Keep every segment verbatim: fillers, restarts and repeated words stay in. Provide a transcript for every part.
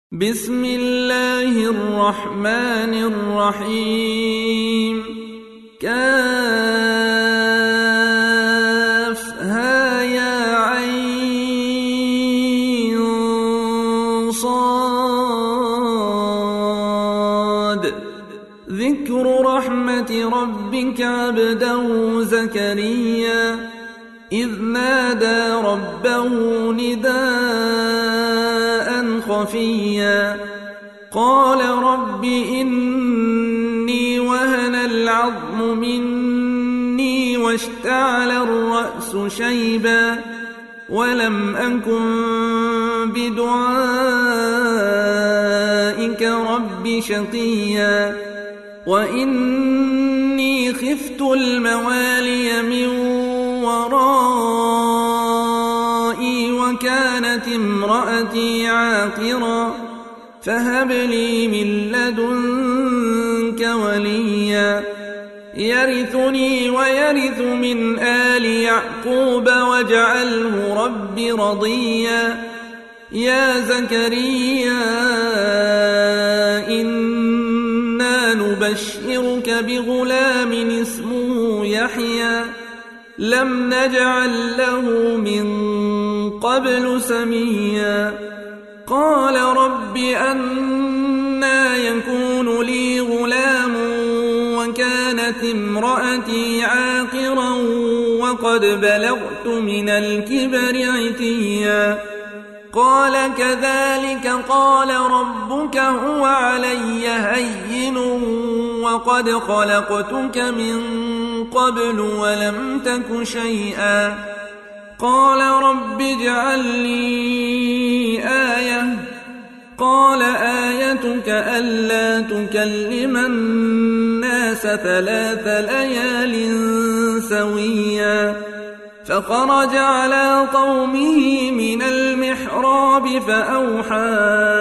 بسم الله الرحمن الرحيم كافها يا عين صاد ذكر رحمة ربك عبده زكريا إذ نادى ربه نداء خفيا قال رب إني وهن العظم مني واشتعل الرأس شيبا ولم أكن بدعائك رب شقيا وإني خفت الموالي من ورائي وكانت امرأتي عاقرا فهب لي من لدنك وليا يرثني ويرث من آل يعقوب واجعله رب رضيا يا زكريا إنا نبشرك بغلام اسمه يحيى لم نجعل له من قبل سميا قال رب أنى يكون لي غلام وكانت امرأتي عاقرا وقد بلغت من الكبر عتيا قال كذلك قال ربك هو علي هين وقد خلقتك من قبل ولم تك شيئا قال رب اجعل لي آية قال آيتك ألا تكلم الناس ثلاث ليال سويا فخرج على قومه من المحراب فأوحى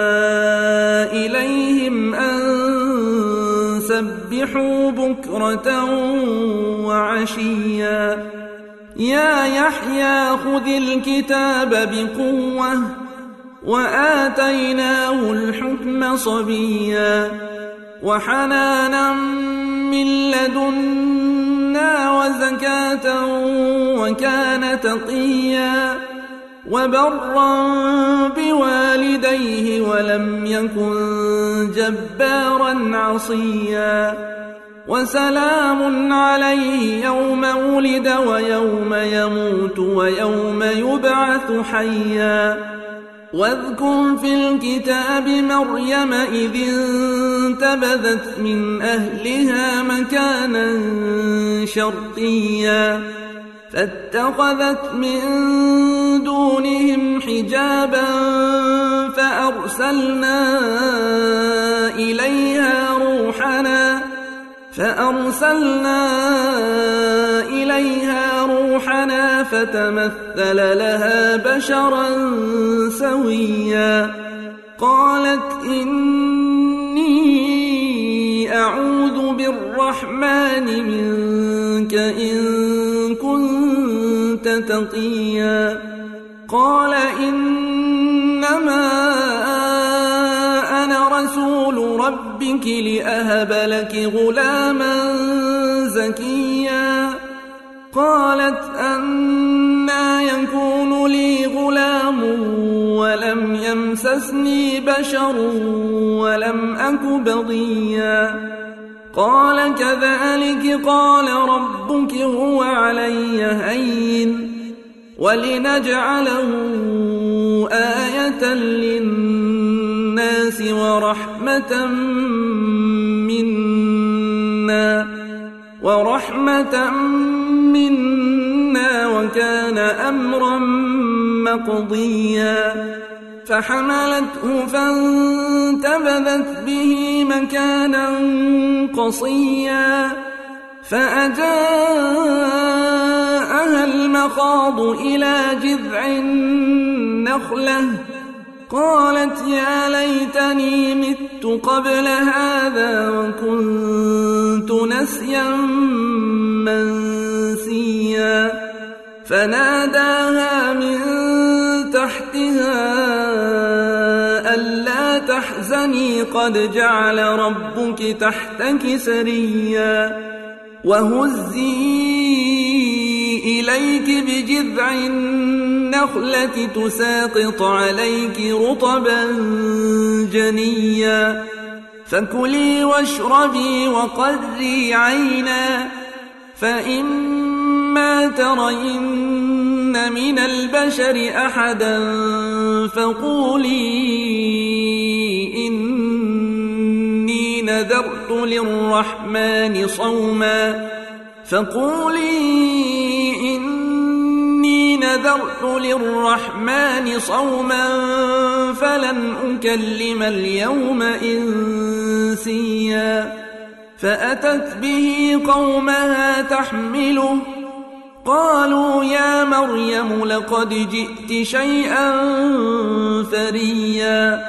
إليهم أن سبحوا بكرة وعشيا يا يحيى خذ الكتاب بقوة وآتيناه الحكم صبيا وحنانا من لدنا وزكاة وكان تقيا وبرا بوالديه ولم يكن جبارا عصيا وسلام عليه يوم ولد ويوم يموت ويوم يبعث حيا واذكر في الكتاب مريم إذ انتبذت من أهلها مكانا شرقيا فاتخذت من دونهم حجابا فأرسلنا إليها روحنا فأرسلنا إليها روحنا فتمثل لها بشرا سويا قالت إني أعوذ بالرحمن منك إن كنت تقيا قال إنما أنا رسول ربك لأهب لك غلاما زكيا قالت أنى يكون لي غلام ولم يمسسني بشر ولم أك بغيا قال كذلك قال ربك هو علي هين ولنجعله آية للناس ورحمة منا ورحمة منا وكان أمرا مقضيا فحملته فانتبذت به مكانا قصيا فأجاءها المخاض إلى جذع النخلة قالت يا ليتني مت قبل هذا وكنت نسيا منسيا فناداها من تحتها ألا لا تحزني قد جعل ربك تحتك سريا وهزي إليك بجذع النخلة تساقط عليك رطبا جنيا فكلي واشربي وقري عينا فإما ترين من البشر أحدا فقولي إني نذرت للرحمن صوما فقولي إني نذرت للرحمن صوما فلن أكلم اليوم إنسيا فأتت به قومها تحمله قالوا يا مريم لقد جئت شيئا فريا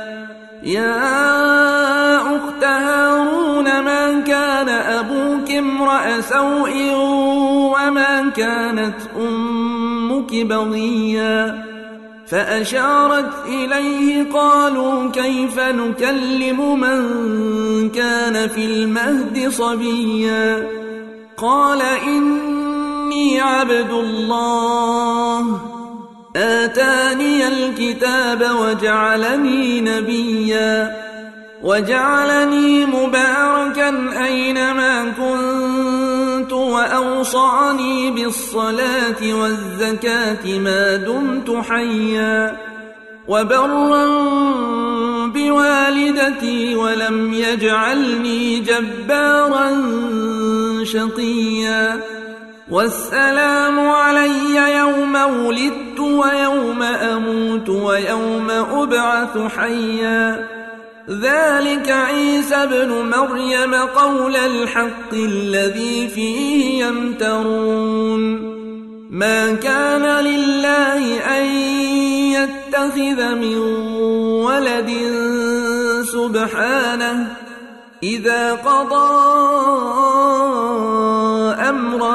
يا أخت هارون ما كان أبوك امرأ سوء وما كانت أمك بغيا فأشارت إليه قالوا كيف نكلم من كان في المهد صبيا قال إني عبد الله آتاني الكتاب وجعلني نبيا وجعلني مباركا أينما كنت وأوصاني بالصلاة والزكاة ما دمت حيا وبرا بوالدتي ولم يجعلني جبارا شقيا والسلام علي يوم ولدت ويوم أموت ويوم أبعث حيا ذلك عيسى ابن مريم قول الحق الذي فيه يمترون ما كان لله أن يتخذ من ولد سبحانه إذا قضى أمرا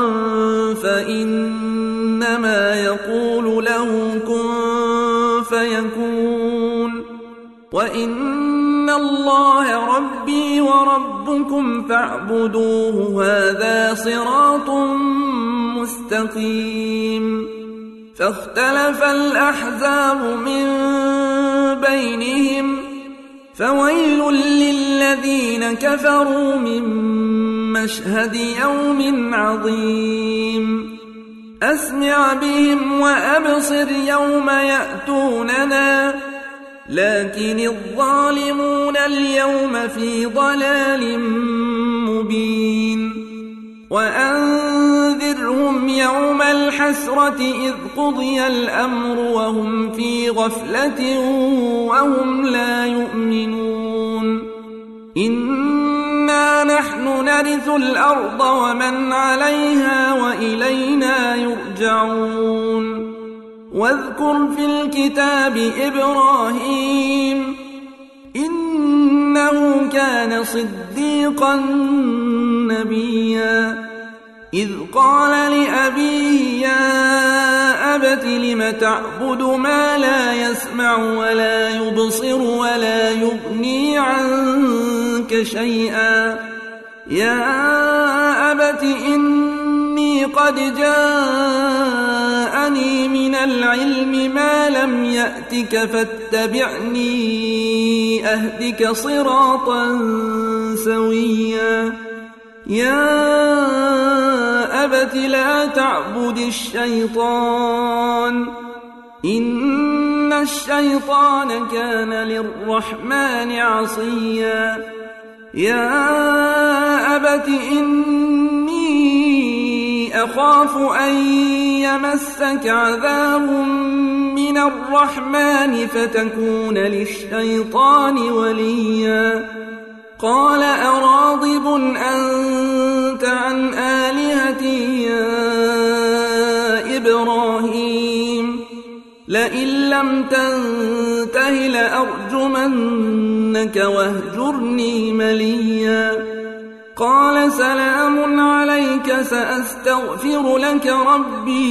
فإنما يقول له كن فيكون وإن الله ربي وربكم فاعبدوه هذا صراط مستقيم فاختلف الأحزاب من بينهم فويل للذين كفروا من مشهد يوم عظيم أسمع بهم وأبصر يوم يأتوننا لكن الظالمون اليوم في ضلال مبين وأنذرهم يوم الحسرة إذ قضي الأمر وهم في غفلة وهم لا يؤمنون إنا نحن نرث الأرض ومن عليها وإلينا يرجعون واذكر في الكتاب إبراهيم إنه كان صديقا نبيا إذ قال لأبيه يا أبت لم تعبد ما لا يسمع ولا يبصر ولا يغني عنك شيئا يا أبت إني قد جاءني من العلم ما لم يأتك فاتبعني أهدك صراطا سويا يا أبت لا تعبد الشيطان إن الشيطان كان للرحمن عصيا يا أبت إني أخاف أن يمسك عذاب من الرحمن فتكون للشيطان وليا قال أراغب أنت عن آلهتي يا إبراهيم لئن لم تنته لأرجمنك واهجرني مليا قال سلام عليك سأستغفر لك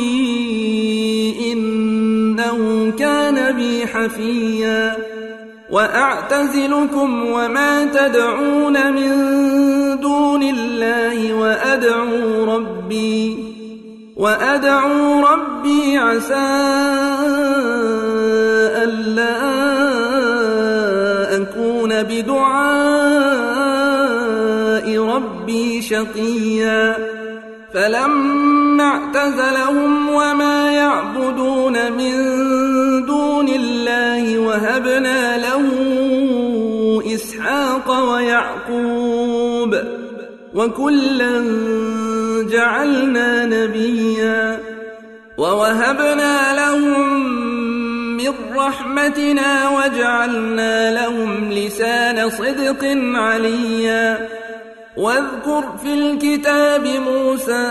ربي إنه كان بي حفيا وأعتزلكم وما تدعون من دون الله وأدعو ربي وأدعو ربي عسى ألا أكون بدعاء ربي شقيا فلما اعتزلهم وما يعبدون من دون الله وهبنا له إسحاق ويعقوب وكلا جعلنا نبيا ووهبنا لهم من رحمتنا وجعلنا لهم لسان صدق عليا واذكر في الكتاب موسى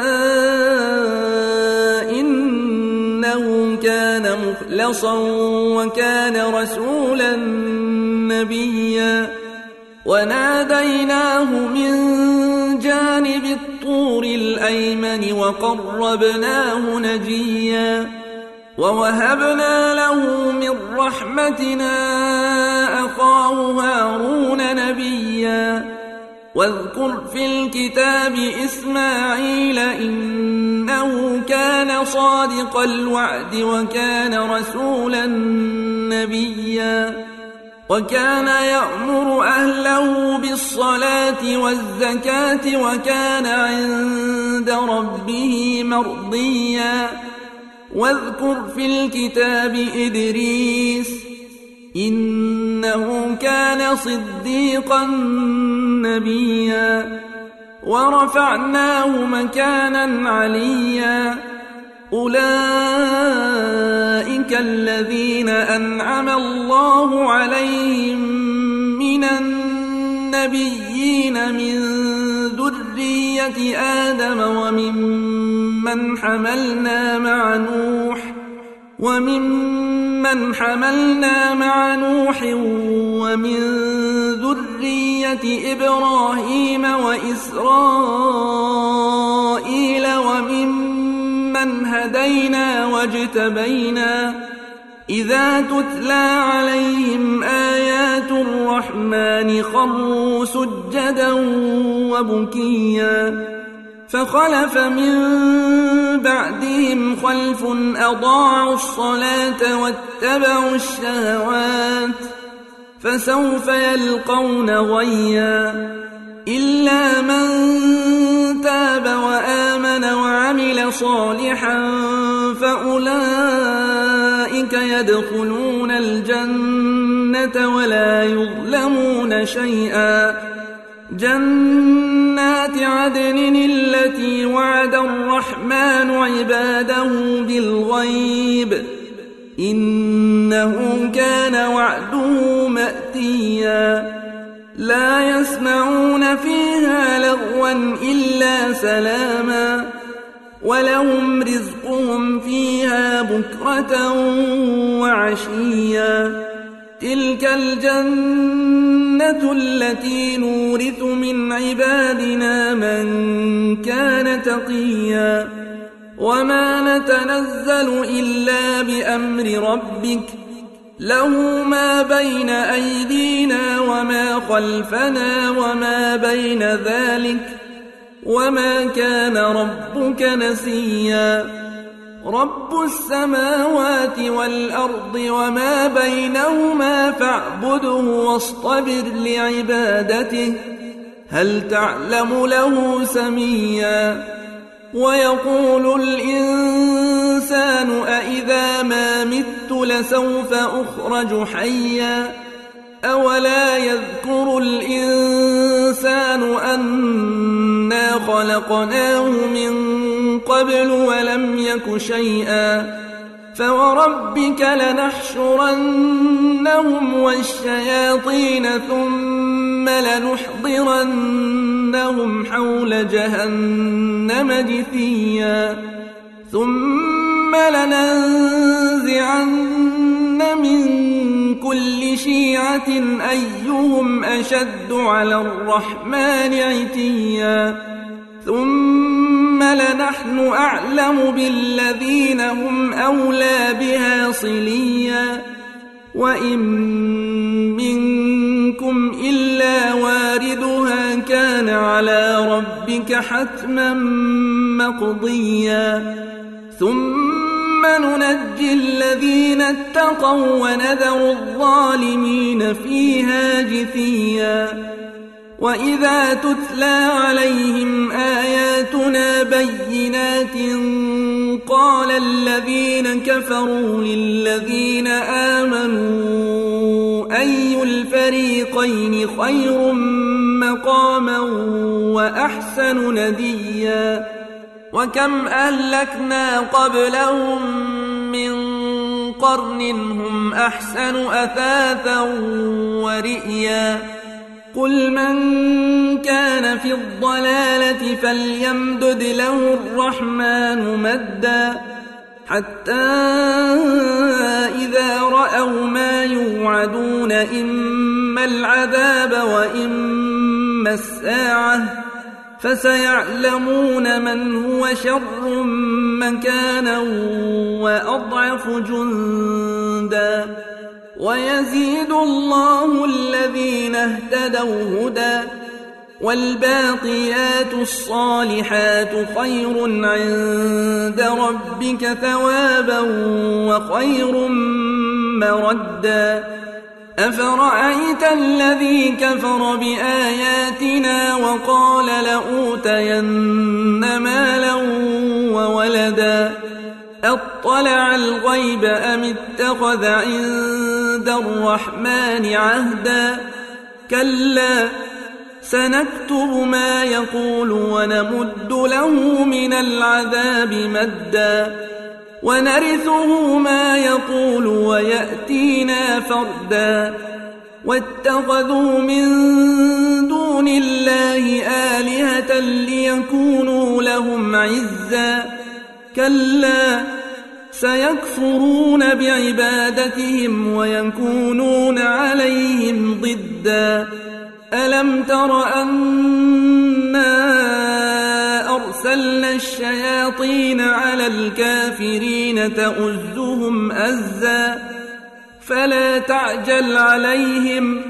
إنه كان مخلصا وكان رسولا نبيا وناديناه من جانب الطور الأيمن وقربناه نجيا ووهبنا له من رحمتنا أخاه هارون نبيا واذكر في الكتاب إسماعيل إنه كان صادق الوعد وكان رسولا نبيا وكان يأمر أهله بالصلاة والزكاة وكان عند ربه مرضيا واذكر في الكتاب إدريس إنه كان صديقا نبيا ورفعناه مكانا عليا أولئك الذين أنعم الله عليهم من النبيين من ذرية آدم وممن حملنا مع نوح وممن حملنا مع نوح ومن ذرية إبراهيم وإسرائيل وممن هدينا واجتبينا إذا تتلى عليهم آيات الرحمن خروا سجدا وبكيا فخلف من بعدهم خلف أضاعوا الصلاة واتبعوا الشهوات فسوف يلقون غيا إلا من تاب وآمن وعمل صالحا فأولئك يدخلون الجنة ولا يظلمون شيئا جنات عدن التي وعد الرحمن عباده بالغيب إنه كان وعده مأتيا لا يسمعون فيها لغوا إلا سلاما ولهم رزقهم فيها بكرة وعشيا تلك الجنة التي نورث من عبادنا من كان تقيا وما نتنزل إلا بأمر ربك له ما بين أيدينا وما خلفنا وما بين ذلك وما كان ربك نسيا رب السماوات والأرض وما بينهما فاعبده واصطبر لعبادته هل تعلم له سميا ويقول الإنسان أإذا ما مت لسوف أخرج حيا أولا يذكر الإنسان أنا خلقناه من قبل ولم يك شيئا فوربك لنحشرنهم والشياطين ثم لنحضرنهم حول جهنم جثيا ثم لننزعن من كل شيعة أيهم أشد على الرحمن عتيا ثم لنحن أعلم بالذين هم أولى بها صليا وإن منكم إلا واردها كان على ربك حتما مقضيا ثم ننجي الذين اتقوا ونذر الظالمين فيها جثيا وإذا تتلى عليهم آياتنا بينات قال الذين كفروا للذين آمنوا أي الفريقين خير مقاما وأحسن نديا وكم أهلكنا قبلهم من قرن هم أحسن أثاثا ورئيا قل من كان في الضلالة فليمدد له الرحمن مدا حتى إذا رأوا ما يوعدون إما العذاب وإما الساعة فسيعلمون من هو شر مكانا وأضعف جندا ويزيد الله الذين اهتدوا هدى والباقيات الصالحات خير عند ربك ثوابا وخير مردا أفرأيت الذي كفر بآياتنا وقال لأوتين مالا وولدا أطلع الغيب أم اتخذ عند الرحمن عهدا كلا سنكتب ما يقول ونمد له من العذاب مدا ونرثه ما يقول ويأتينا فردا واتخذوا من دون الله آلهة ليكونوا لهم عزا كلا سيكفرون بعبادتهم ويكونون عليهم ضدا ألم تر أنا أرسلنا الشياطين على الكافرين تؤزهم أزا فلا تعجل عليهم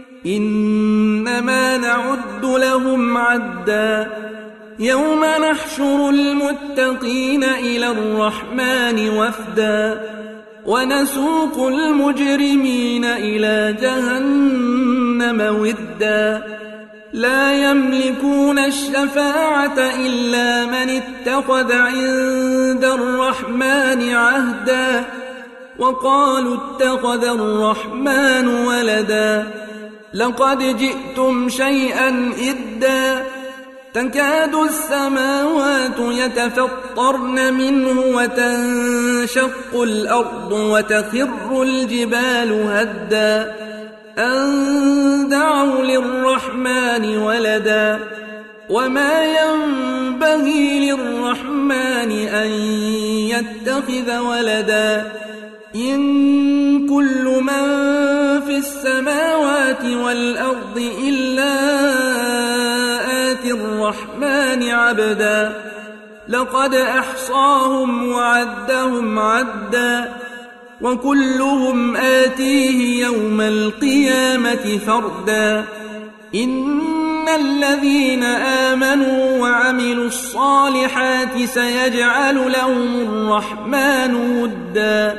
إنما نعد لهم عدا يوم نحشر المتقين إلى الرحمن وفدا ونسوق المجرمين إلى جهنم ودا لا يملكون الشفاعة إلا من اتخذ عند الرحمن عهدا وقالوا اتخذ الرحمن ولدا لقد جئتم شيئا إدا تكاد السماوات يتفطرن منه وتنشق الأرض وتخر الجبال هدا أن دعوا للرحمن ولدا وما ينبغي للرحمن أن يتخذ ولدا إن كل من في السماوات والأرض إلا آتي الرحمن عبدا لقد أحصاهم وعدهم عدا وكلهم آتيه يوم القيامة فردا إن الذين آمنوا وعملوا الصالحات سيجعل لهم الرحمن ودا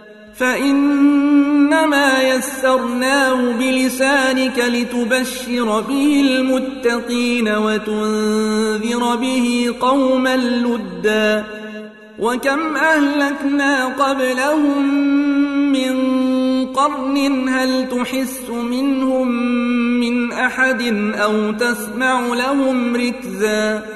فإنما يسرناه بلسانك لتبشر به المتقين وتنذر به قوما لدا وكم أهلكنا قبلهم من قرن هل تحس منهم من أحد أو تسمع لهم ركزا